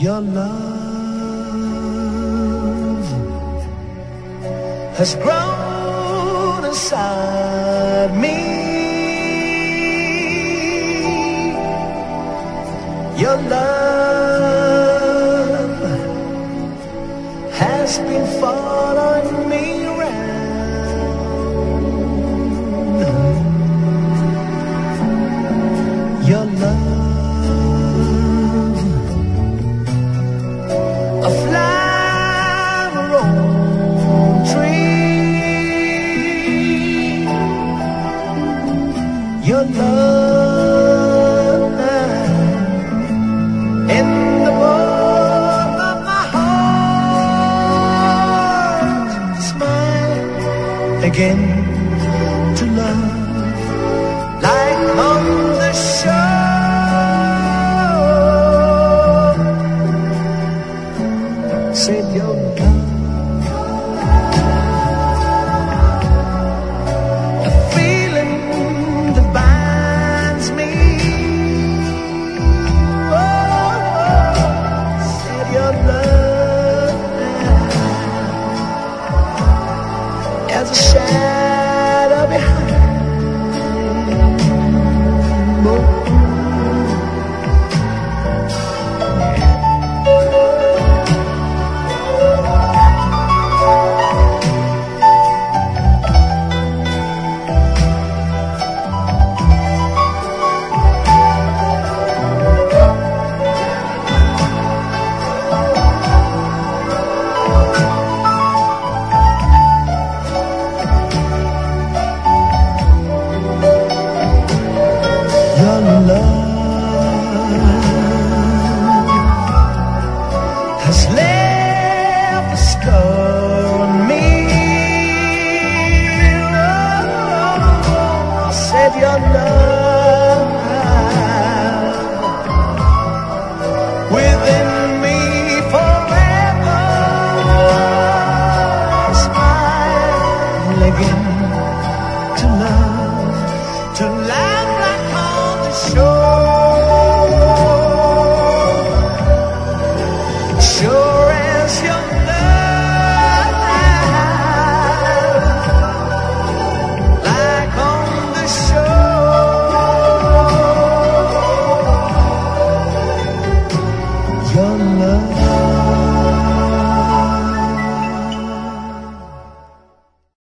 Your love has grown inside me. Your love has been following me around. Your love, a flower on tree. Your love in the warmth of my heart. Smile again.